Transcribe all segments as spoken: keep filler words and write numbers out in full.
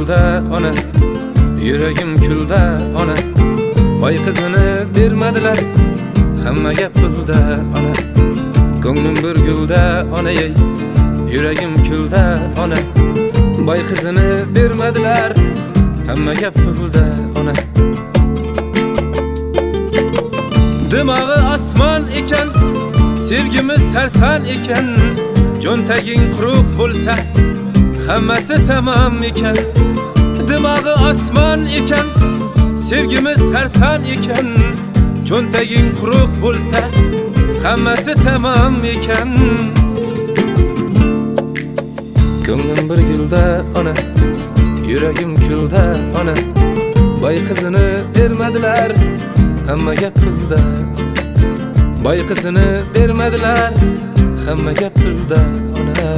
kulda ona, yüreğim külde ona. Boy kızını bermediler, hamma gap pulda ona. Ko'nglim bir gulda ona, ey yüreğim külde ona. Boy kızını bermediler, hamma gap pulda ona. Dimağı asman iken, sevgimiz sersan iken, Jo'ntaging quruq bo'lsa, hammasi tamam iken. Dimağı asman iken, sevgimiz sersan iken, Jo'ntaging quruq bo'lsa, hammasi tamam iken. Ko'nglim bir gulda ona, yüreğim külde ona. Boy kızını bermediler, hamma gap pulda. Boy kızını bermediler, hamma gap pulda ona.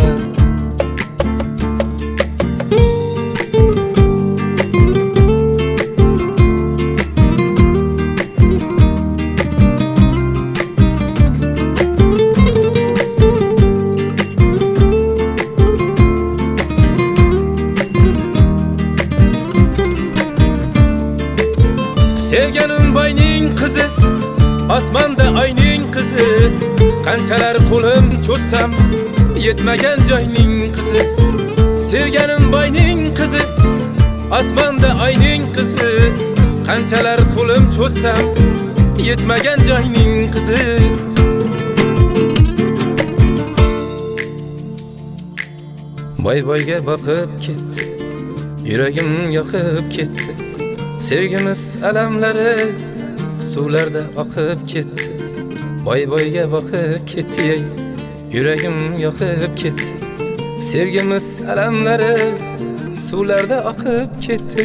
Sevgenin boyning qizi, osmonda oyning qizi. Qanchalar qo'lim cho'zsam, yetmagan joyning qizi. Sevgenin boyning qizi, osmonda oyning qizi. Qanchalar qo'lim cho'zsam, yetmagan joyning qizi. Boy boyga boqib ketdi, yuragim yoqib ketdi. Sevgimiz alamlari suvlarda oqib ketdi. Boy boyga boqib ketdi, ey yüreğim yoqib ketdi. Sevgimiz alamlari suvlarda oqib ketdi.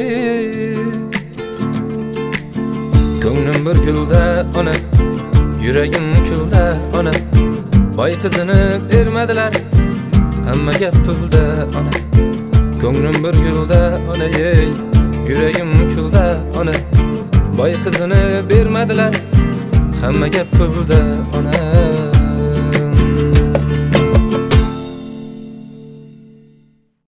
Ko'nglim bir gulda ona, yüreğim külda ona. Boy kızını bermediler, hamma gap pulda ona. Ko'nglim bir gulda ona, ey yüreğim külde ona. Boy kızını bermediler, hamma gap pulda ona.